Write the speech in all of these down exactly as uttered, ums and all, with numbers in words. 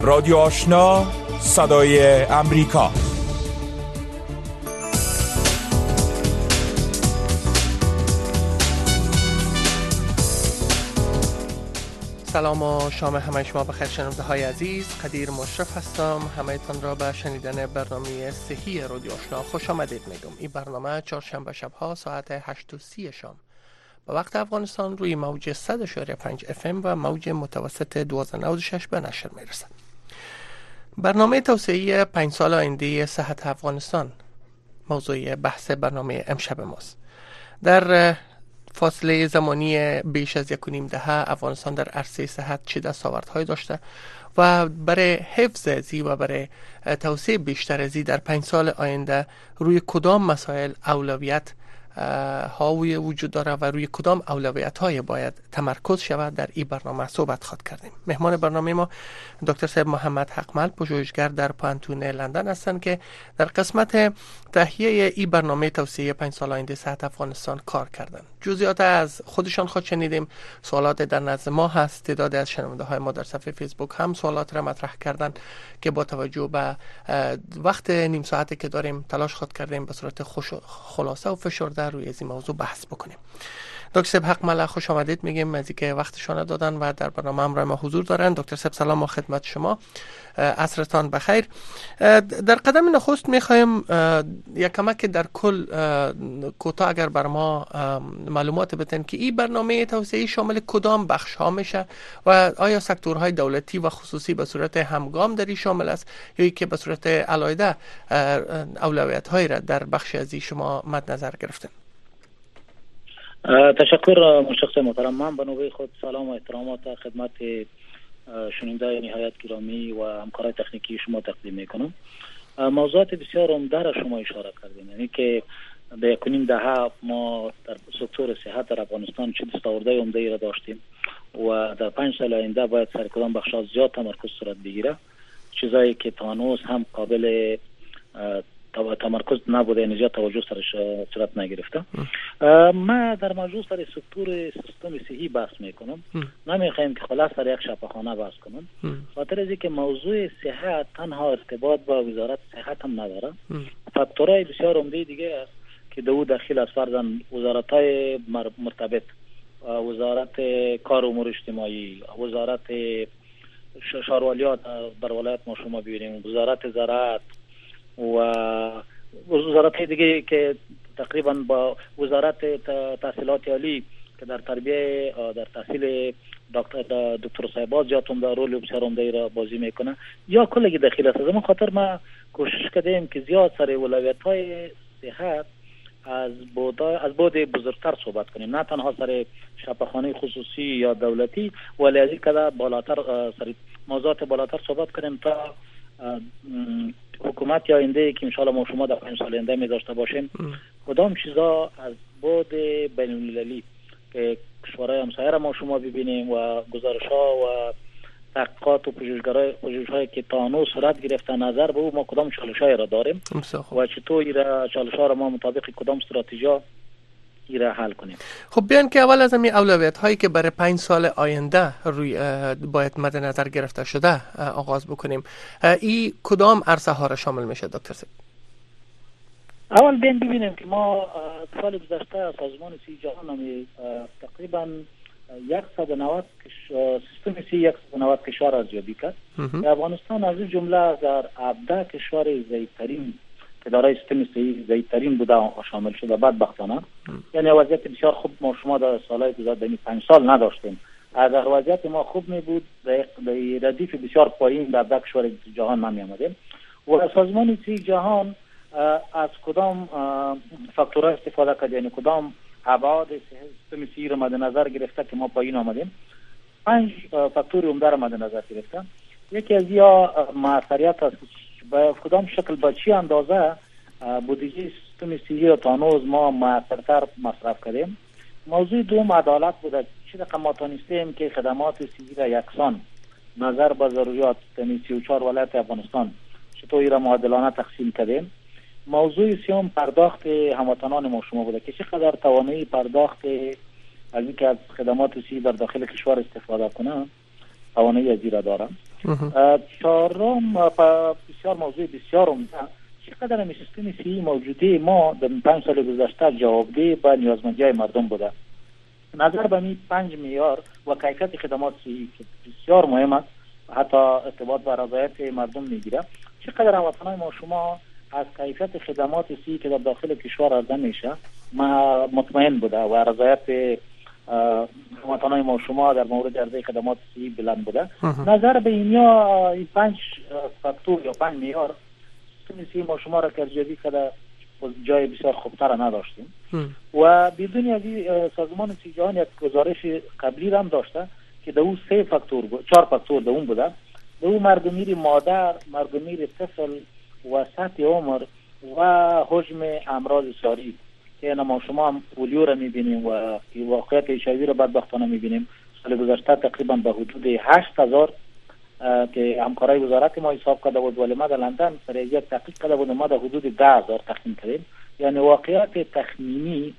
رادیو آشنا، صدای امریکا. سلام و شام همه شما بخیر شنونده های عزیز. قدیر مشرف هستم. همه تان را به شنیدن برنامه صحی رادیو آشنا خوش آمدید میگم. این برنامه چهارشنبه شب ها ساعت هشت و سی شام به وقت افغانستان روی موج صد و پنج اف ام و موج متوسط دوازده نود و شش به نشر میرسد. برنامه توسعه پنج سال آینده صحت افغانستان موضوع بحث برنامه امشب ماست. در فاصله زمانی بیش از یک و نیم دهه افغانستان در عرصه صحت چه دستاوردهایی داشته و برای حفظ زی و برای توسعه بیشتر زی در پنج سال آینده روی کدام مسائل اولویت ها وجود داره و روی کدام اولویت های باید تمرکز شود در این برنامه صحبت خواهد کردیم. مهمان برنامه ما دکتر صاحب محمد حقمل پژوهشگر در پانتون لندن هستند که در قسمت تهیه این برنامه توسعه پنج سال آینده صحت افغانستان کار کردند. جزئیات از خودشان خود شنیدیم. سوالات در نزد ما هست. تعدادی از شنونده های ما در صفحه فیسبوک هم سوالات را مطرح کردند که با توجه به وقت نیم ساعتی که داریم تلاش خود کردیم به صورت خلاصه و فشرده روی از این موضوع بحث بکنیم. دکتر صاحب حقمل خوش آمدید میگیم از اینکه وقتشان دادن و در برنامه همراه ما حضور دارن. دکتر صاحب سلام و خدمت شما. عصرتان بخیر. در قدم نخست میخوایم یک کمک در کل کوتاه اگر بر ما معلومات بدین که این برنامه توسعه شامل کدام بخش ها میشه و آیا سکتورهای دولتی و خصوصی به صورت همگام در این شامل است یا که به صورت علایده اولویت هایی را در بخش از این شما مد نظر گرفتن؟ تشکر مشخص محترم. من به نوبه خود سلام و احترامات خدمت شنونده نهایت گرامی و همکارای تکنیکی شما تقدیم میکنم. موضوعات بسیار عمده را شما اشاره کردین، یعنی که در یک و نیم دهه ما در سکتور صحت در افغانستان چه دستاوردهای عمده‌ای را داشتیم و در پنج سال آینده باید سر کدام بخش‌ها زیاد تمرکز صورت بگیره، چیزایی که تا هنوز هم قابل تمرکز نبوده، یعنی زیاد توجه سرش صورت نگرفته. ما در موضوع سر سکتور سیستم صحی بحث میکنم. نمیخوایم که خلاص سر یک شفاخانه بحث کنم، خاطر از اینکه موضوع صحت تنها ارتباط با وزارت صحت هم نداره. فاکتورهای بسیار عمده دیگه است که دو داخل از فرضاً وزارت‌های مرتبط، وزارت کار و امور اجتماعی، وزارت شهرولیات بر ولایت ما شما ببینیم، وزارت زراعت و وزارت دیگه که تقریبا با وزارت تحصیلات عالی که در تربیه در تحصیل دکتر دکتر صاحبات زیاد هم در رول بسیار عمده را بازی میکنه یا کلگی داخل است. از من خاطر ما کوشش کردیم که زیاد سر اولویت‌های صحت از بود از بود بزرگتر صحبت کنیم، نه تنها سر شفاخانه خصوصی یا دولتی، ولی از این کده بالاتر سر موضوعات بالاتر صحبت کنیم تا حکومت یا آینده که انشاءالله ما شما در پنج سال آینده می داشته باشیم کدام چیزا از بعد بین المللی که کشورهای همسایه را ما شما ببینیم و گزارش ها و تحقیقات و پژوهش‌هایی که تا هنوز صورت گرفته نظر به او ما کدام چالش‌های را داریم و چطور این چالش‌ها را ما مطابق کدام استراتژی را حل کنیم. خب بیان که اول از همین اولویت هایی که برای پنج سال آینده روی باید مد نظر گرفته شده آغاز بکنیم. این کدام عرصه ها را شامل میشه دکتر صاحب؟ اول بیان ببینیم که ما سال گذشته سازمان صحت جهان هم تقریبا صد و نود سیستم صحی صد و نود کشور ارزیابی کرد. افغانستان از این جمله در هفده کشور ضعیف‌ترین که دارای سیستم صحی ضعیف‌ترین بوده شامل شده بدبختانه. یعنی وضعیت بسیار خوب ما شما در سالهای گذشته پنج سال نداشتیم. اگر وضعیت ما خوب می بود در ردیف بسیار پایین در ده کشور جهان نمی آمدیم. و سازمان صحت جهان از کدام فاکتورها استفاده کرد، یعنی کدام ابعاد سیستم صحی را مد نظر گرفته که ما پایین آمدیم؟ پنج فاکتور عمده را مد نظر گرفته. یکی از یا موثریت است، به کدام شکل با چی اندازه بودجه سیستم صحی را تا هنوز ما موثرتر مصرف کردیم. موضوع دوم عدالت بوده، چقدر ما تونستیم که خدمات صحی را یکسان نظر به ضروریات سی و چهار ولایت افغانستان چطور را معادلانه تقسیم کردیم. موضوع سوم پرداخت هموطنان ما شما بوده که چقدر توانایی پرداخت از اینکه از خدمات صحی در داخل کشور استفاده کنه توانایی از این را دارم. چهارم بسیار موضوع بسیار عمده، چقدر می سیستم صحی موجوده ما در پنج سال گذشته جوابده به نیازمندی‌های مردم بوده. نظر به می پنج معیار و کیفیت خدمات صحی که بسیار مهم است، حتی ارتباط با رضایت مردم میگیره. چقدر هموطنان ما شما از کیفیت خدمات صحی که در داخل کشور عرضه میشه ما مطمئن بوده و رضایت هموطنان ما شما در مورد عرضه خدمات صحی بلند بوده. نظر به این یا این پنج فاکتور یا پنج معیار سیستم صحی ما شما را ارزیابی کرده جای بسیار خوبتر نداشتیم و بدون از سازمان صحی جهانی یک گزارش قبلی هم داشته که در او سه فاکتور چهار فاکتور در اون بوده. در او مرگمیر مادر، مرگمیر طفل و سطح عمر و حجم امراض ساری که ما شما هم پولیو را میبینیم و واقعیت ایچ آی وی را بدبختانه میبینیم. سال گذشته تقریبا به حدود هشت هزار که همکارای وزارت ما حساب کرده بود ولی ما در لندن سر یک تحقیق کرده بود ما در حدود ده هزار تخمین کردیم. یعنی واقعیت تخمینی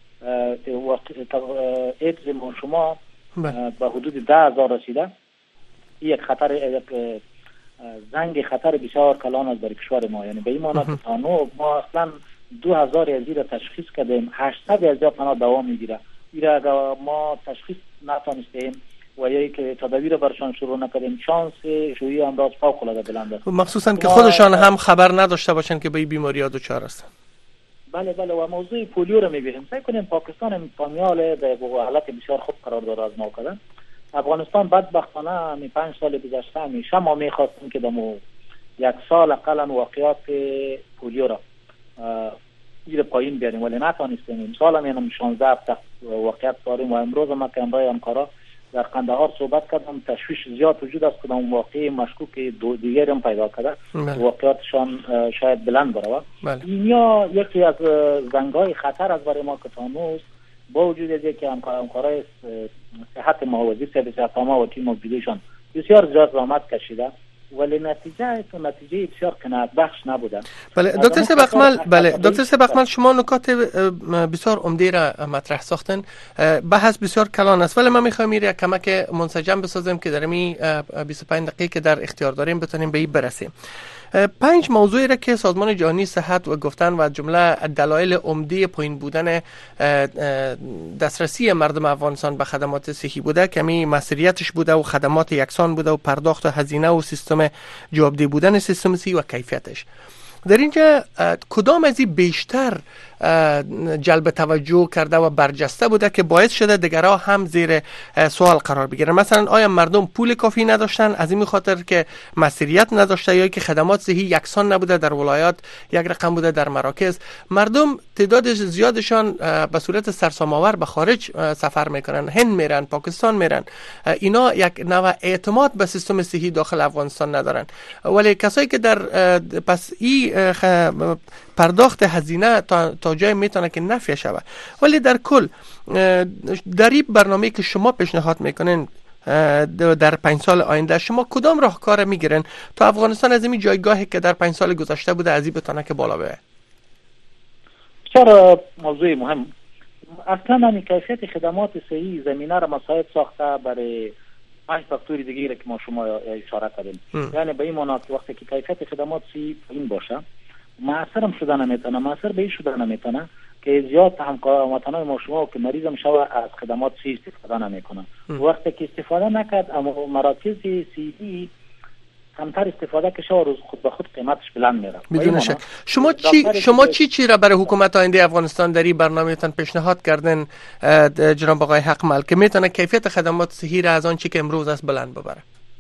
ایدز ما شما به حدود ده هزار رسیده. یک خطر یک زنگ خطر بسیار کلان است برای کشور ما. یعنی به این معنی که تانو ما اصلا دو هزار از این را تشخیص کردیم، هشتصد از این تنها دوام میگیره. این را اگر ما تشخیص نتانستیم و یا که تدابیر برشان شروع نکردیم شانس شویی امراض فوق العاده بلند است، مخصوصا که خودشان هم خبر نداشته باشند که به این بیماری ها دچار هستند. بله بله و موضوع پولیو رو میبینیم. فکر کنیم پاکستان پامیال در حالت بسیار خوب قرار داره از ما کردن. افغانستان بدبختانه می پنج سال گذشته همیشه ما میخواستیم که دمو یک سال اقلا واقعیات پولیو را ایر پایین بیاریم ولی نتانستیم. امسال هم اینم شانزده هفته واقعیت داریم و امروز ما که امرای همکارا در قندهار صحبت کردم تشویش زیاد وجود است که واقعی مشکوک دو دیگر هم پیدا کرده واقعیتشان شاید بلند بره. این یا یکی از زنگای خطر از برای ما که تانوس با وجود از اینکه همکارای صحت ما وزیر صحت ما و تیم موجودشان بسیار زیاد زحمت کشیده ولی نتیجه تو نتیجه بسیار قناعت بخش نبوده. بله دکتر سبقمل بله دکتر سبقمل شما نکات بسیار عمده را مطرح ساختن. بحث بسیار کلان است ولی من میخوام یک کمک منسجم بسازیم که در می بیست و پنج دقیقه که در اختیار داریم بتونیم به این برسیم. پنج موضوعی را که سازمان جهانی صحت و گفتن و جمله دلایل عمده پایین بودن دسترسی مردم افغانستان به خدمات صحی بوده، کمی مسئولیتش بوده و خدمات یکسان بوده و پرداخت و هزینه و سیستم جوابده بودن سیستم صحی و کیفیتش. در اینجا کدام از این بیشتر جلب توجه کرده و برجسته بوده که باعث شده دیگرها هم زیر سوال قرار بگیرن؟ مثلا آیا مردم پول کافی نداشتن از این خاطر که مسئولیت نداشته یا که خدمات صحی یکسان نبوده، در ولایات یک رقم بوده، در مراکز مردم تعداد زیادشان به صورت سرسام‌آور به خارج سفر میکنن، هند میرن، پاکستان میرن، اینا یک نوع اعتماد به سیستم صحی داخل افغانستان ندارن. ولی کسایی که در پس این پرداخت هزینه تا, تا جای میتونه که نفع شوه. ولی در کل در این برنامه که شما پیشنهاد میکنین در پنج سال آینده شما کدام راهکار میگیرن تا افغانستان از این جایگاهی که در پنج سال گذشته بوده از این بتونه که بالا بره؟ چرا موضوع مهم اصلا همین کیفیت خدمات صحی زمینه را مساعد ساخته برای پنج فاکتور دیگه که ما شما اشاره کردیم. یعنی به این معنی که وقتی که کیفیت خدمات صحی این باشه مؤثر هم شده نمیتونه، مؤثر به این شده نمیتونه که زیاد همکاران ما شما که مریض هم شوه از خدمات صحی استفاده نمیکنه. وقتی که استفاده نکرد اما مراکز صحی کمتر استفاده که شو روز خود به خود قیمتش بلند میره. بدون شک. شما چی شما چی چی را برای حکومت آینده افغانستان در این برنامه‌تان پیشنهاد کردن جناب آقای حقمل که میتونه کیفیت خدمات صحی را از آن چی که امروز است بلند ببره؟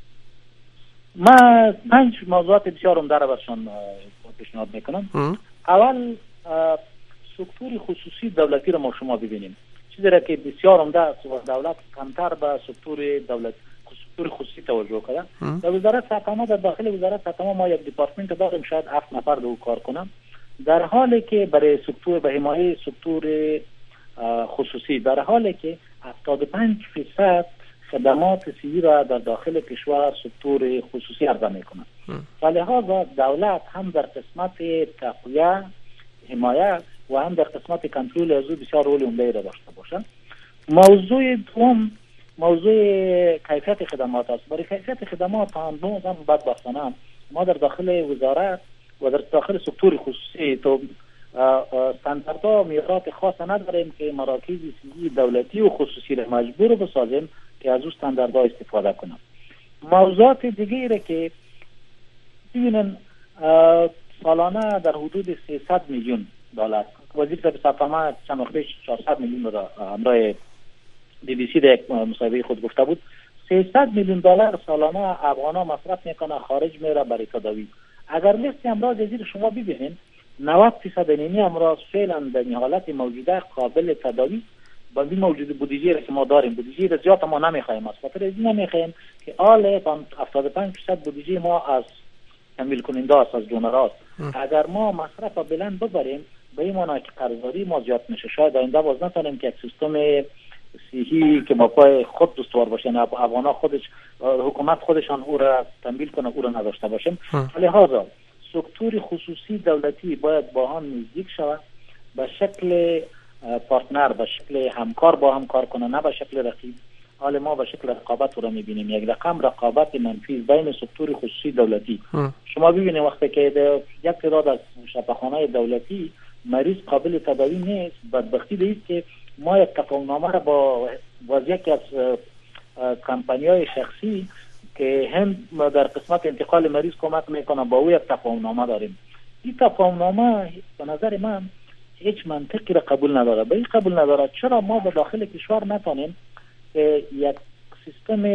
ما پنج موضوعات بسیار عمده را برشان پیشنهاد میکنم. اول سکتور خصوصی دولتی را ما شما ببینیم. چیزی را که بسیار عمده است و دولت کمتر به سکتور دولت سکتور خصوصی توجه کرده. در وزارت صحت در داخل وزارت صحت ما یک دیپارتمنت داریم شاید هفت نفر دو کار کنم، در حالی که برای سکتور به حمایت سکتور خصوصی در حالی که هفتاد و پنج درصد خدمات صحی را در داخل کشور سکتور خصوصی عرضه میکنه. فلهذا دولت هم در قسمت تقویه حمایت و هم در قسمت کنترل از او بسیار رول عمده را داشته باشه. موضوع دوم موضوع کیفیت خدمات است. برای کیفیت خدمات هنوز هم بدبختانه ما در داخل وزارت و در داخل سکتور خصوصی تو استانداردها و معیارات خاص نداریم که مراکز صحی دولتی و خصوصی را مجبور بسازیم که از اون استانداردها استفاده کنیم. موضوعات دیگه که ببینن سالانه در حدود سیصد میلیون دلار، وزیر صاحب سفامه چند وقت پیش چهارصد میلیون را همراه بی بی سی در یک مصاحبه خود گفته بود. سیصد میلیون دلار سالانه افغانا مصرف میکنه خارج میره برای تداوی. اگر لیست امراض زیر شما ببینید نود درصد اینی امراض فعلا در این حالت موجوده قابل تداوی با این موجود بودجه را که ما داریم. بودجه را زیاد ما نمیخوایم، از خاطر این نمیخوایم که آل هفتاد و پنج درصد بودجه ما از تمویل کننده است، از دونر است. اگر ما مصرف بلند ببریم به این معنی که قرضداری ما زیاد میشه. شاید آینده باز نتونیم که یک سیستم صحی که با پای خود دستوار باشه، نه افغانا خودش حکومت خودشان او را تمویل کنه او را نداشته باشیم. لذا سکتور خصوصی دولتی باید با هم نزدیک شود، به شکل پارتنر، به شکل همکار با هم کار کنه، نه به شکل رقیب. حال ما به شکل رقابت رو میبینیم، یک رقم رقابت منفی بین سکتور خصوصی دولتی. ام. شما ببینید وقتی که یک تعداد از شفاخانه‌های دولتی مریض قابل تداوی نیست، بدبختی دیست که ما یک تفاهمنامه را با وضعیت از کمپانی‌های شخصی که هم در قسمت انتقال مریض کمک میکنه با او یک تفاهمنامه داریم. این تفاهمنامه به نظر من هیچ منطقی را قبول نداره. به این قبول نداره چرا ما به داخل کشور نتونیم یک سیستم،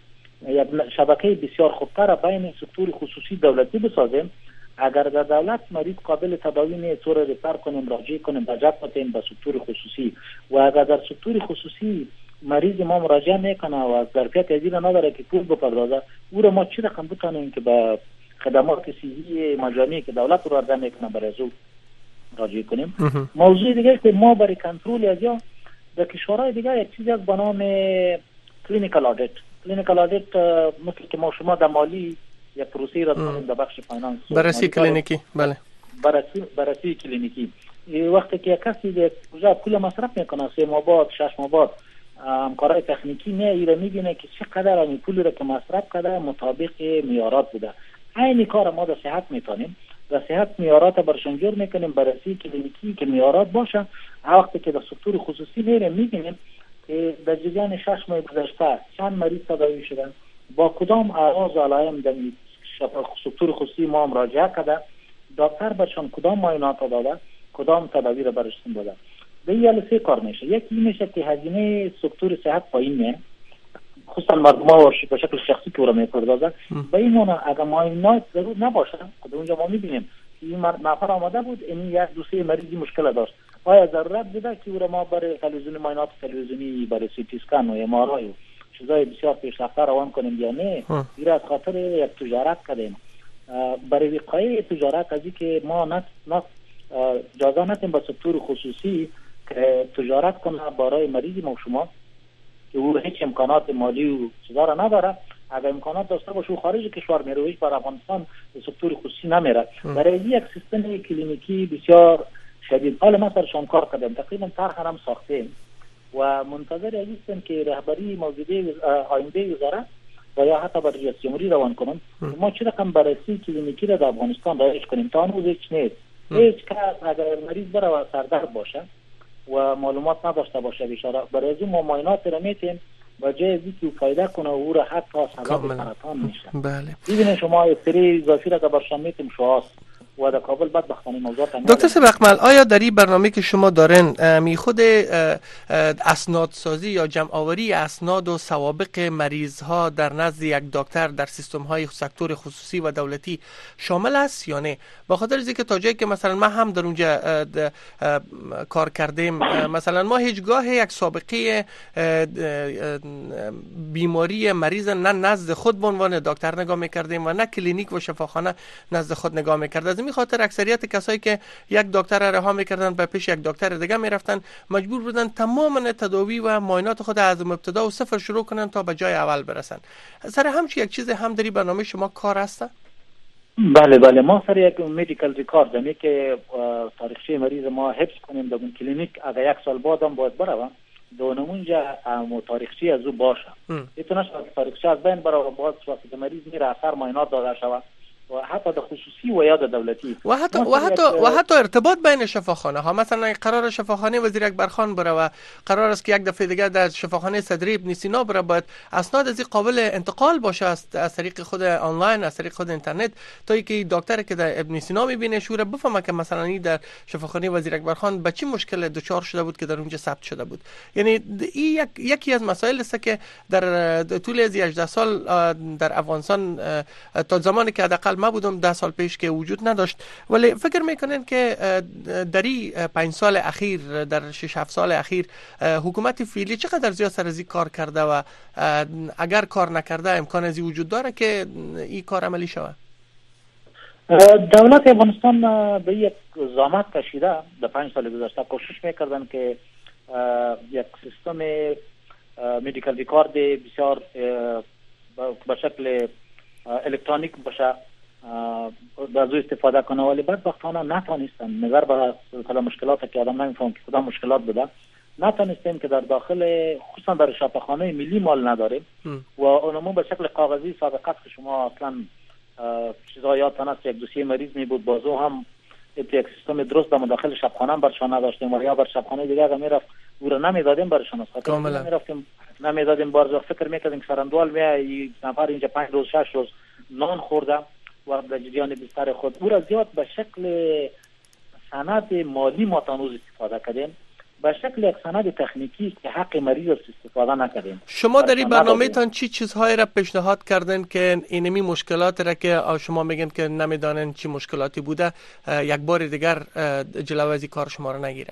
یک شبکه بسیار خوبتر بین سکتور خصوصی دولتی بسازیم. اگر در دولت مریض قابل تداوی نیست طور ریفر کنیم، راجع کنیم، بجت کنیم به سکتور خصوصی. و اگر در سکتور خصوصی مریض ما مراجعه میکنه و از ظرفیت ازیر نداره که پول بپردازه، او را ما چی رقم بتونیم که به خدمات صحی مجانی که دولت رو عرضه میکنه برای او راجع کنیم. موضوع دیگه که ما برای کنترل از یا در کشورهای دیگه یک چیزی از به نام کلینیکال آدیت. کلینیکال آدیت مثل که ما شما در مالی یک پروسه را داریم در بخش فاینانس، بررسی کلینیکی. بله، بررسی بررسی کلینیکی. وقتی که کسی در پروژه پول مصرف میکنه، سه ماه بعد، شش ماه بعد همکارای تکنیکی نه ایره میبینه که چقدر این پول را که مصرف کرده مطابق معیارات بوده. این کار ما در صحت میتونیم، در صحت معیارات برشان جور میکنیم، بررسی کلینیکی که معیارات باشه. وقتی که در سکتور خصوصی میره میبینیم که در جریان شش ماه گذشته چند مریض تداوی شدن، با کدام اعراض و علائم در سکتور خصوصی ما مراجعه کرده، دکتر برشان کدام معاینات داده، کدام تداوی را برشان داده. به این سه کار میشه. یکی میشه که هزینه سکتور صحت پایینه، خصوصا مردم ها به شکل شخصی که او را میپردازن. به این معنی اگر معاینات ضرور نباشه، خود اونجا ما میبینیم که این نفر آمده بود این یک دو سه مریضی مشکل داشت، آیا ضرورت بوده که او را ما برای تلویزیونی معاینات تلویزیونی، برای سی تی اسکن و ام آر آی چیزای بسیار پیشرفته روان کنیم یا نه؟ این از خاطر یک تجارت کردیم. برای وقایع تجارت از که ما نه نه اجازه ندیم به سکتور خصوصی که تجارت کنه برای مریض ما شما که او هیچ امکانات مالی و چیزا را نداره. اگر امکانات داشته باشه و خارج کشور میره و هیچ بر افغانستان به سکتور خصوصی نمیره. برای یک سیستم کلینیکی بسیار شدید حال ما سرشان کار کردیم، تقریبا طرح هم ساختیم و منتظر هستیم که رهبری موجوده آینده وزارت و یا حتی برای رئیس جمهوری روان کنم ما چه رقم بررسی کلینیکی را در افغانستان رایج کنیم. تا هنوز هیچ نیست. هیچ کس اگر مریض بره و سردرد باشه و معلومات نداشته باشه بیچاره، برای از ما معاینات را میتیم و جای از اینکه فایده کنه او را حتی سبب سرطان میشه. بله. ببینید شما سری اضافی را که برشان میتیم شواست و در کابل بدبختانه موضوع تنها. دکتر سبقمل، آیا در این برنامه که شما دارین می خود اسناد سازی یا جمع آوری اسناد و سوابق مریض ها در نزد یک دکتر در سیستم های سکتور خصوصی و دولتی شامل است یا نه؟ با خاطر اینکه تا جایی که مثلا ما هم در اونجا کار کردیم، مثلا ما هیچگاه یک سابقه بیماری مریض نه نزد خود به عنوان دکتر نگاه میکردیم و نه کلینیک و شفاخانه نزد خود نگاه میکردیم. می خاطر اکثریت کسایی که یک دکتر رها میکردن به پیش یک دکتر دیگه میرفتن، مجبور بودن تماما تداوی و معاینات خود از ابتدا و صفر شروع کنن تا به جای اول برسن. سر همچی یک چیز هم در برنامه شما کار هست؟ بله بله، ما سر یک مدیکال ریکارد همی که تاریخچه مریض ما حفظ کنیم در اون کلینیک. اگر یک سال بعد هم باید بروم دونمونجا ام تاریخچه از او باشه میتونه تاریخچه از بین بره و باز وقتی که مریض میره اثر معاینات داده شود و حتی د خصوصی و یا د دولتی و حتی و حتی و حتی ارتباط بین شفاخانه ها. مثلا قرار شفاخانه وزیر اکبرخان بره و قرار است که یک دفعه دیگه در شفاخانه صدری ابن سینا بره، باید اسناد از این قابل انتقال باشه از طریق خود آنلاین، از طریق خود اینترنت، تا اینکه دکتر که در ابن سینا میبینه شوره بفهمه که مثلا این در شفاخانه وزیر اکبرخان به چه مشکل دچار شده بود که در اونجا ثبت شده بود. یعنی این یک یکی از مسائل است که در طول از هجده سال در افغانستان تا زمانی که حداقل ما بودم ده سال پیش که وجود نداشت. ولی فکر میکنین که در این پنج سال اخیر، در شش هفت سال اخیر حکومت فعلی چقدر زیاد سر از این کار کرده و اگر کار نکرده امکان از این وجود داره که این کار عملی شود؟ دولت افغانستان به یک زحمت کشیده در پنج سال گذشته کوشش میکردن که یک سیستم مدیکال ریکارد بسیار به شکل الکترونیک باشه از او استفاده کنه، ولی بدبختانه نتونستن نظر به مثلا مشکلات که آدم نمیفهم که کدام مشکلات بوده، نتونستیم که در داخل خصوصا در شفاخانه ملی مال نداریم و اونمون به شکل کاغذی سابقه که شما اصلا چیزا یادتان است یک دوسیه مریض می بود بازو هم یک سیستم درست در داخل شفاخانه برشان نداشتیم و یا بر شفاخانه دیگه اگه میرفت او را نمیدادیم برشان است کاملا میرفتیم نمیدادیم بارزا فکر میکردیم که سرندوال میای نفر اینجا پنج روز شش روز نان خورده و در جریان بیشتر خود او را زیاد به شکل سند مالی ما تنوز استفاده کردیم، به شکل یک سند تکنیکی که حق مریض است استفاده نکردیم. شما در این برنامه تان چی چیزهایی را پیشنهاد کردن که اینمی مشکلات را که شما میگن که نمیدانن چی مشکلاتی بوده یک بار دیگر جلوی کار شما را نگیره؟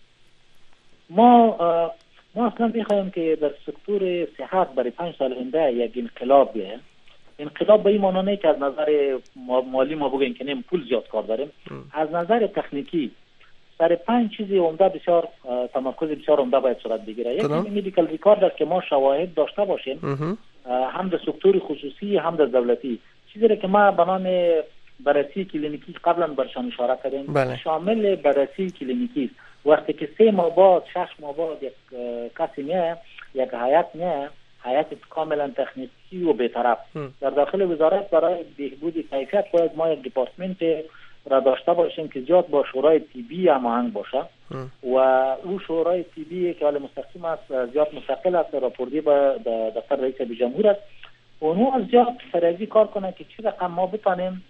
ما ما اصلا میخوایم که در سکتور صحت برای پنج سال آینده یک انقلاب بیه. انقلاب به این معنی نه که از نظر مالی ما بگیم که نیم پول زیاد کار داریم، از نظر تکنیکی سر پنج چیزی عمده بسیار تمرکز بسیار عمده باید صورت بگیره. یکی مدیکال ریکارد است که ما شواهد داشته باشیم هم در سکتور خصوصی هم در دولتی، چیزی را که ما به نام بررسی کلینیکی قبلا برشان اشاره کردیم بله. شامل بررسی کلینیکی وقتی که سه ماه بعد شش ماه بعد یک کسی میه یک هیئت میه هیئت کاملا تکنیکی و بی‌طرف در داخل وزارت برای بهبود کیفیت باید ما یک دپارتمنت را داشته باشیم که زیاد با شورای طبی هماهنگ باشه و او شورای طبی که حال مستقیم است زیاد مستقل است راپوردی به دفتر رئیس جمهور است اونو از زیاد فرضی کار کنه که چی رقم ما بتانیم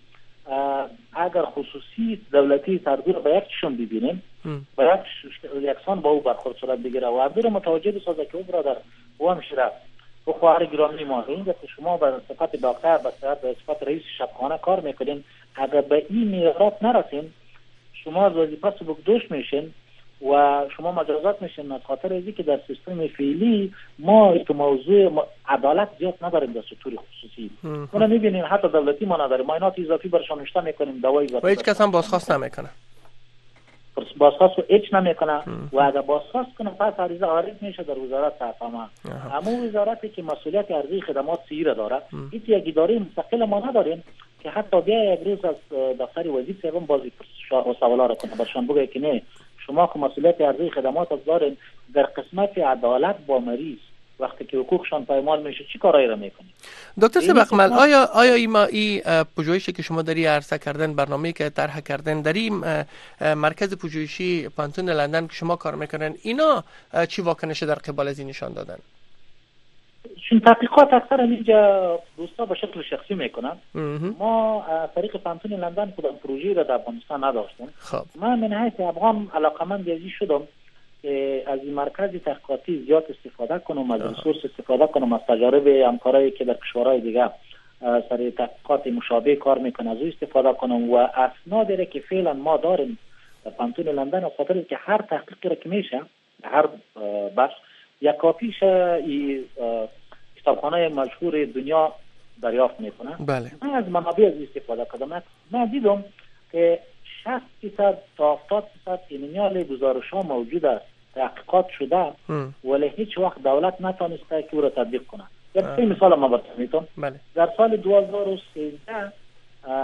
اگر خصوصی دولتی تردور به یکشون ببینیم با یک یکسان با او برخورد صورت بگیره و عبدالله متوجه بسازه که او برادر او همشیره و خواهر گرامی ما اینجا که شما به صفت دکتر به صفت رئیس شفاخانه کار میکنین اگر به این معیارات نرسین شما از وظیفه سبکدوش میشین و شما مجازات میشین از خاطر اینکه که در سیستم فعلی ما تو موضوع عدالت زیاد نداریم در سکتور خصوصی. ما میبینیم حتی دولتی ما نداریم، معاینات اضافی برشان نشته میکنیم دوای و هیچ کس هم بازخواست نمیکنه. بازخواست رو هیچ نمیکنه و اگر بازخواست کنه پس عریضه عارض میشه در وزارت صحافه. اما وزارتی که مسئولیت ارزی خدمات سیره داره هیچ یک اداره مستقل ما نداریم که حتی بیا یک روز از دفتر وزیر سوم بازی و سوالا را کنه برشان بگه که نه شما که مسئولیت ارزی خدمات از دارین در قسمت عدالت با مریض وقتی که حقوقشان پایمال میشه چی کارایی را میکنید؟ دکتر سبقمل آیا آیا این ما این پژوهشی که شما داری عرضه کردن برنامه‌ای که طرح کردن در این مرکز پژوهشی پانتون لندن که شما کار میکنن اینا چی واکنش در قبال از این نشان دادن؟ چون تحقیقات اکثر اینجا دوستا به شکل شخصی میکنن ما طریق پانتون لندن کدام پروژه‌ای را در افغانستان نداشتیم. خب من من حیث افغان علاقمند ازی شدم که از این مرکز تحقیقاتی زیاد استفاده کنم از ریسورس استفاده کنم از تجارب همکارایی که در کشورهای دیگه سر تحقیقات مشابه کار میکنه از او استفاده کنم و اسنادی را که فعلا ما داریم در پانتون لندن از خاطر که هر تحقیقی را که میشه هر بخش یک کاپیش ای کتابخانه مشهور دنیا دریافت میکنه. بله. من از منابع از استفاده کردم من دیدم که شصت درصد تا هفتاد درصد اینمیال گزارش ها موجود است تحقیقات شده ولی هیچ وقت دولت نتونسته که او را تطبیق کنه. یک مثال ما براتون میگم. بله. در سال دو هزار و سیزده من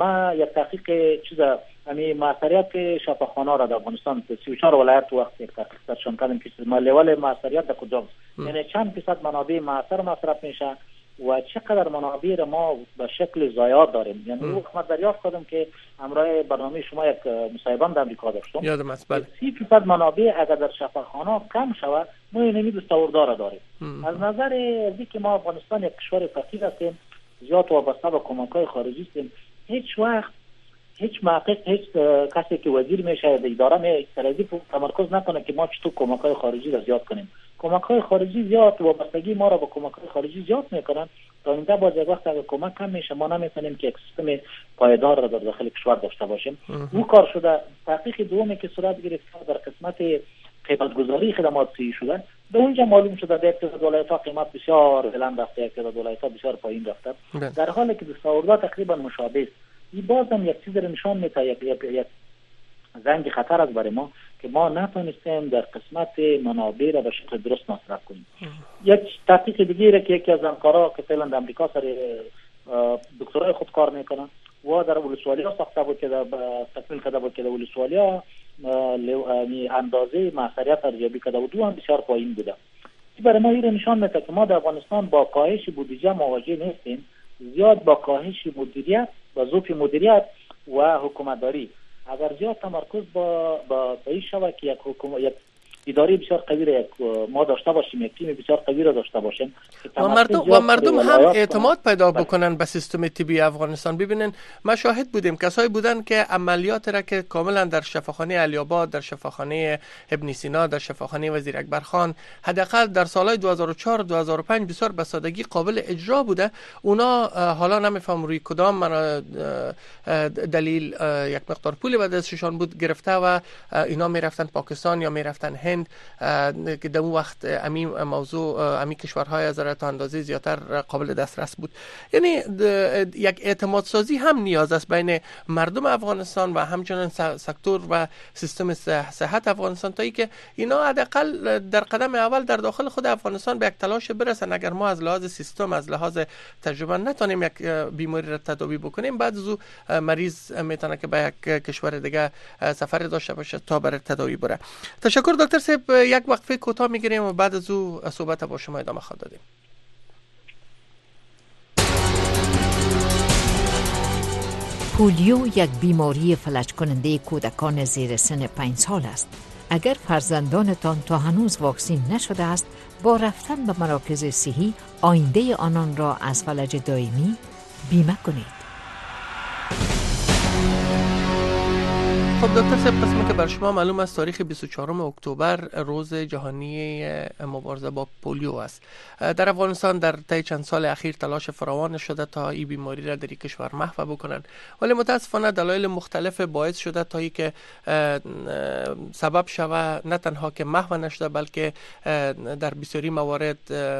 ما یک تحقیق چیزا همین موثریت شفاخانه را در افغانستان سی و چهار ولایت وقت یک تحقیق سرشان کردیم که ما لول موثریت در کجاست، یعنی چند درصد منابع موثر مصرف میشه و چقدر منابع را ما به شکل ضایع داریم. یعنی وقت ما دریافت کردم که همراه برنامه شما یک مصاحبه در امریکا داشتم، یادم است بله سی درصد منابع اگر در شفاخانه کم شود ما اینمی دستاوردار داریم. از نظر از که ما افغانستان یک کشور فقیر هستیم، زیاد وابسته به کمک‌های خارجی هستیم، هیچ وقت هیچ محقق هیچ کسی که وزیر میشه یا اداره می سرازی تمرکز نکنه که ما چطور کمک‌های خارجی را زیاد کنیم. کمک‌های خارجی زیاد وابستگی ما را به کمک‌های خارجی زیاد میکنن تا اینجا باز یک وقت اگر کمک کم میشه ما نمیتونیم که یک سیستم پایدار را در داخل کشور داشته باشیم. او کار شده. تحقیق دومی که صورت گرفت در قسمت قیمت گذاری خدمات صحی شده، به اونجا معلوم شده در تعداد ولایت‌ها قیمت بسیار بلند رفته، تعداد ولایت‌ها بسیار پایین رفته، در حالی که دستاوردات تقریبا مشابه است. این بازم یک چیز رو نشان میده، یک یک یک زنگ خطر است برای ما که ما نتونستیم در قسمت منابع را به شکل درست مصرف کنیم. یک تحقیق دیگه را که یکی از همکارا که فعلا در امریکا سر دکترای خود کار میکنن و در ولسوالیا ساخته بود که در تکمیل کرده بود که در ولسوالیا اندازه موثریت ارزیابی کرده بود و هم بسیار پایین بوده. برای ما این نشان میده که ما در افغانستان با کاهش بودجه مواجه نیستیم، زیاد با کاهش مدیریت و ضعف مدیریت و حکومتداری. اگر زیاد تمرکز با با این شود که یک حکومت یک اداره بسیار قوی را ما داشته باشیم، یک تیم بسیار قوی را داشته باشیم و مردم و مردم هم اعتماد پیدا بکنن به سیستم طبی افغانستان. ببینین ما شاهد بودیم کسایی بودن که عملیات را که کاملا در شفاخانه علی آباد، در شفاخانه ابن سینا، در شفاخانه وزیر اکبر خان حداقل در سالهای دو هزار و چهار دو هزار و پنج بسیار به سادگی قابل اجرا بوده. اونا حالا نمیفهم روی کدام من دلیل یک مقدار پول به دستشان بود گرفته و اینا میرفتن پاکستان یا میرفتن هند که در اون وقت امی موضوع امی کشورهای از تا اندازه زیادتر قابل دسترس بود. یعنی یک اعتماد سازی هم نیاز است بین مردم افغانستان و همچنین سکتور و سیستم صحت افغانستان تا ای که اینا حداقل در قدم اول در داخل خود افغانستان به یک تلاش برسن. اگر ما از لحاظ سیستم از لحاظ تجربه نتونیم یک بیماری را تداوی بکنیم، بعد از مریض میتونه که به یک کشور دیگه سفر داشته باشه تا برای تداوی بره. تشکر دکتر صاحب. یک وقفه کوتاه میگیریم و بعد از او صحبت با شما ادامه خواهیم دادیم. پولیو یک بیماری فلج کننده کودکان زیر سن پنج سال است. اگر فرزندانتان تا هنوز واکسین نشده است، با رفتن به مراکز صحی آینده آنان را از فلج دائمی بیمه کنید. خب دکتر صاحب، قسمی که بر شما معلوم است تاریخ بیست و چهارم اکتبر روز جهانی مبارزه با پولیو است. در افغانستان در طی چند سال اخیر تلاش فراوان شده تا این بیماری را در این کشور محو بکنند، ولی متاسفانه دلایل مختلف باعث شده تا ای که سبب شوه نه تنها که محو نشده بلکه در بسیاری موارد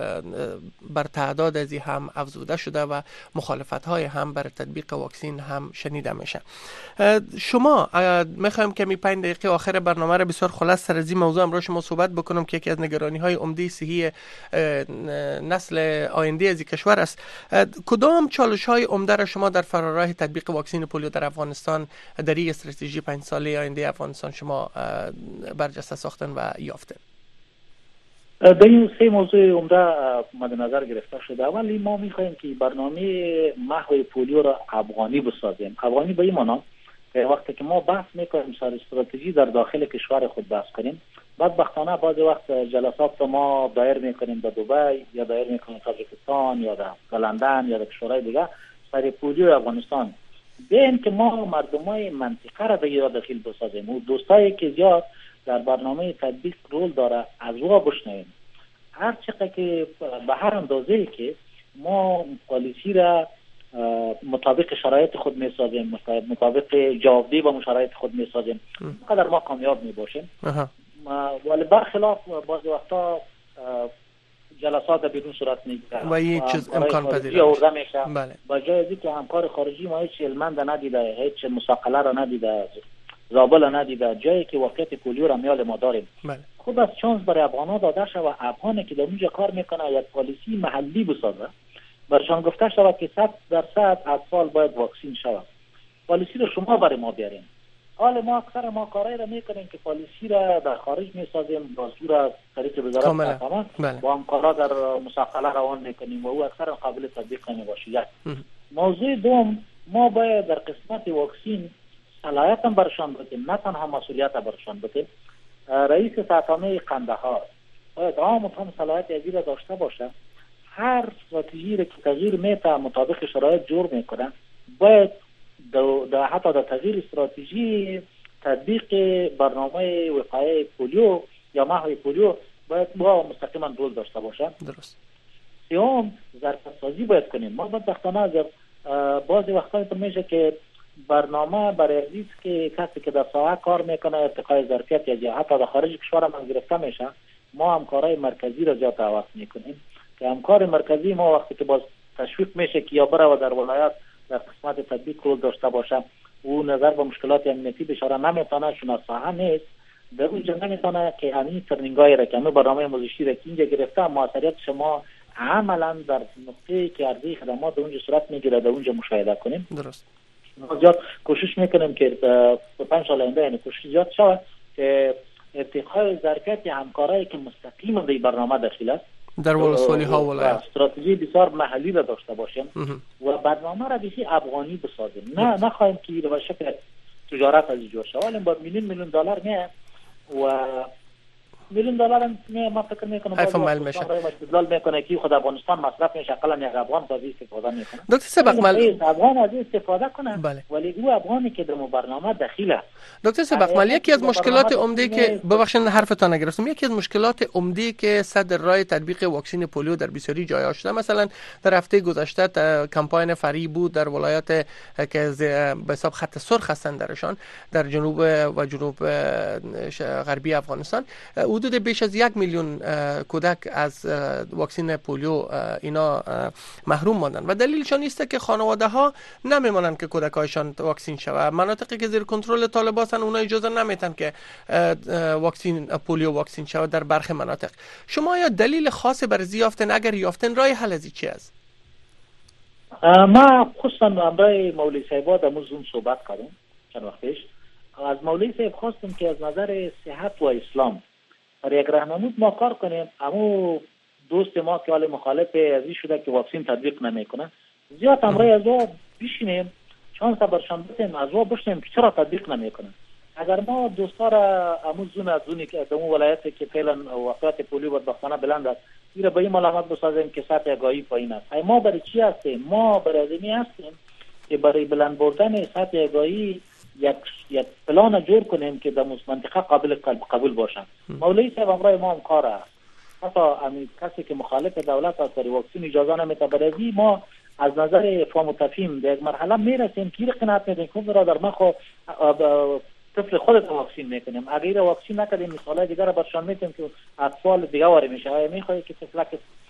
بر تعداد ازی هم افزوده شده و مخالفت های هم بر تطبیق واکسین هم شنیده میشه. شما میخوایم که می پنج دقیقه آخر برنامه را بسیار خلاص سر از این موضوع امروز شما صحبت بکنم که یکی از نگرانی های عمده صحی نسل آینده از کشور است. کدام چالش های عمده را شما در فراراه تطبیق واکسین پولیو در افغانستان در این استراتژی پنج ساله آینده افغانستان شما برجسته ساختن و یافتن؟ در این سه موضوع عمده مد نظر گرفته شده. اولی ما میخوایم که برنامه محو پولیو را افغانی بسازیم. افغانی به این معنی وقتی که ما بحث میکنیم سر استراتژی در داخل کشور خود بحث کنیم، بدبختانه بعضی وقت جلسات ما دایر میکنیم در دبی یا دایر میکنیم تاجیکستان یا در لندن یا در کشورهای دیگه سر پولیو افغانستان. بین که ما مردمای منطقه را دیگه داخل بسازیم و دوستایی که زیاد در برنامه تطبیق رول داره از او بشنویم. هر چقدر که به هر اندازه‌ای که ما پالیسی را مطابق شرایط خود میسازیم، مطابق جوابدهی با شرایط خود میسازیم، قدر ما کامیاب میباشیم. ولی برخلاف بعضی وقتا جلسات بدون صورت میگیره و این چیز امکان پذیر میشه. بله. با جای از که همکار خارجی ما هیچ علمند ندیده، هیچ مساقله را ندیده، زابل ندیده، جایی که واقعیت پولیو را میال ما داریم. بله. خود از چانس برای افغانا داده شد و افغانی که در اونجا کار میکنه یک پالیسی محلی بسازه، برشان گفته شود که صد درصد اطفال باید واکسین شود. پالیسی رو شما برای ما بیارین. حال ما اکثر ما کارایی را میکنیم که پالیسی را در خارج میسازیم، دستور از طریق وزارت دفاع با همکارا در مسافله روان میکنیم و او اکثر قابل تطبیق نمیباشه. یک موضوع دوم، ما باید در قسمت واکسین صلاحیت هم برشان بدیم، نه تنها مسئولیت برشان بدیم. رئیس تحکامه قندهار باید عام هم صلاحیت ازی را داشته باشه. هر استراتژی را که تغییر میته مطابق شرایط جور میکنه، باید در حتی در تغییر استراتژی تطبیق برنامه وقایه پولیو یا محو پولیو باید با مستقیما رول داشته باشه. درست. سیوم ظرفیت سازی باید کنیم. ما بدبختانه از بعضی وقتا میشه که برنامه برای ریز که کسی که در ساحه کار میکنه ارتقای ظرفیت یا حتی در خارج کشور هم گرفته میشه، ما همکارای مرکزی را جات عوض میکنیم که همکار مرکزی ما وقتی که باز تشویق میشه که یا بره و در ولایت در قسمت تطبیق رول داشته باشه، او نظر به مشکلات امنیتی بشاره نمیتونه، چون از ساحه نیست، در اونجا نمیتونه که همین ترنینگای را که همین برنامه موزشی را که اینجا گرفته موثریت شما عملا در نقطه‌ای که عرضه خدمات اونجا صورت میگیره در اونجا مشاهده کنیم. درست. ما زیاد کوشش میکنیم که تا پنج سال آینده یعنی کوشش زیاد شود که ارتقای ظرفیت همکارایی که مستقیما در برنامه داخل است در ولسوالی ها و ولایت استراتژی بسیار محلی را داشته باشیم و برنامه را بسیار افغانی بسازیم. نه نخواهیم که به شکل تجارت از اینجا شود. ولی با میلیون میلیون دلار میه و میلیون دلار میه ما فکر میکنم حیف عمل میشه. استدلال میکنه که خود افغانستان مصرف میشه، اقلا یک افغان تا استفاده میکنه. دکتر سبقمل افغان از استفاده کنه بله. ولی او افغانی که در برنامه داخله. دکتر سبقمل یکی از مشکلات عمده که ببخشید حرفتان نگرفتم، یکی از مشکلات عمده که صدر راه تطبیق واکسن پولیو در بسیاری جاها شده، مثلا در هفته گذشته کمپاین فری بود در ولایات که به حساب خط سرخ هستند درشان در جنوب و جنوب غربی افغانستان حدود بیش از یک میلیون کودک از واکسن پولیو اینا محروم ماندن و دلیلشان است که خانواده ها نمیمونن که کودکایشان واکسین شوه. مناطقی که زیر کنترل طالب هستن اونا اجازه نمیدن که واکسین پولیو واکسین شوه در برخی مناطق. شما یا دلیل خاصی برای یافتن اگر یافتن راه حل ازی چی است؟ ما خصوصا امرای مولوی صاحب در موضوع صحبت کردم چند وقت پیش. از مولوی صاحب خواستم که از نظر صحت و اسلام برای یک راهنمود ما کار کنیم. امو دوست ما که حال مخالف ازی شده که واکسین تطبیق نمیکنه، زیاد امرای از او بشینیم چانس برشان بدیم از او بشنیم که چرا تطبیق نمیکنه. اگر ما دوستا را امو زون از زونی که در اون ولایتی که فعلا وفات پولیو بدبختانه بلند است میره به این ملامت بسازیم که سطح آگاهی پایین است. ما برای چی هستیم؟ ما برای ازمی هستیم که برای بلند بردن سطح آگاهی یک یک پلان جور کنیم که در منطقه قابل قبول باشن. مولوی صاحب امرای ما هم کار است. حتی امی کسی که مخالف دولت است برای واکسن اجازه نمیده، برای ما از نظر فهم و تفهیم در یک مرحله میرسیم که قناعت میدیم که برادر ما خو طفل خودت واکسن میکنیم، اگر واکسن نکردیم مثلا دیگه را برشان میتیم که اطفال دیگه وارد میشه. میخوای که طفلک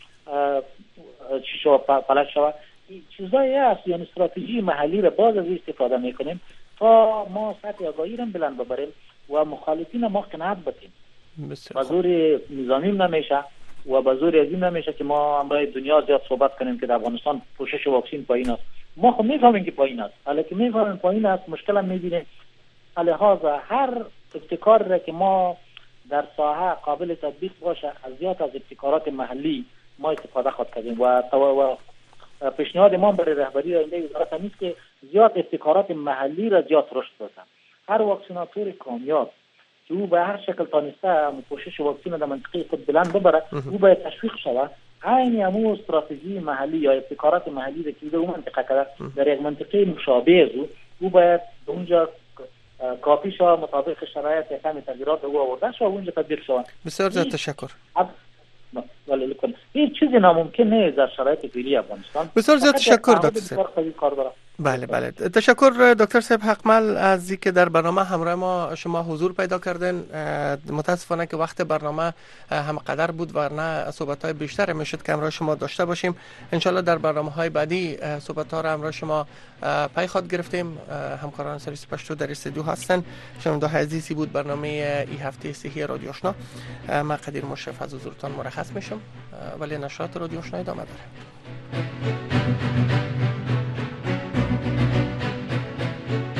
چی شو فلج شود. چیزایی هست یعنی استراتژی محلی را باز از استفاده میکنیم تا ما سطح آگاهی را بلند ببریم و مخالفین ما قناعت بدیم. با زور نظامی نمیشه و با زور عظیم نمیشه که ما امرای دنیا زیاد صحبت کنیم که در افغانستان پوشش واکسن پایین است. ما خب میفهمیم که پایین است، ولی که میفهمیم پایین است مشکل هم میبینیم. لحاظا هر ابتکار را که ما در ساحه قابل تطبیق باشه از زیاد از ابتکارات محلی ما استفاده خود کردیم و تو پیشنهاد ما برای رهبری آینده وزارت نیست که زیاد ابتکارات محلی را زیاد رشد بدن. هر واکسیناتور کامیاب که او به هر شکل تانسته پوشش واکسن در منطقه خود بلند ببره، او باید تشویق شود. عین همون استراتژی محلی یا ابتکارات محلی را که در اون منطقه کرده در یک منطقه مشابه او او باید اونجا کافی شود، مطابق شرایط کمی تغییرات او آورده شود اونجا تطبیق شود. بسیار زیاد تشکر. ولی این چیزی ناممکن نیست در شرایط فعلی افغانستان. بسیار زیاد تشکر دکتر. بله بله تشکر دکتر صاحب حقمل از اینکه در برنامه همراه ما شما حضور پیدا کردین. متاسفانه که وقت برنامه هم قدر بود ورنه صحبت‌های بیشتر میشد که همراه شما داشته باشیم. ان شاء الله در برنامه‌های بعدی صحبت‌ها را همراه شما پی خواهد گرفتیم. همکاران سرویس پشتو در استودیو هستن. شنونده عزیزی بود برنامه این هفته صحی رادیو آشنا. من قدیر مشرف از حضورتان مرخص میشم ولی نشرات رادیو آشنا ادامه داره.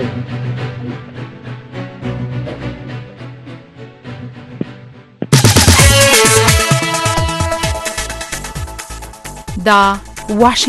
دا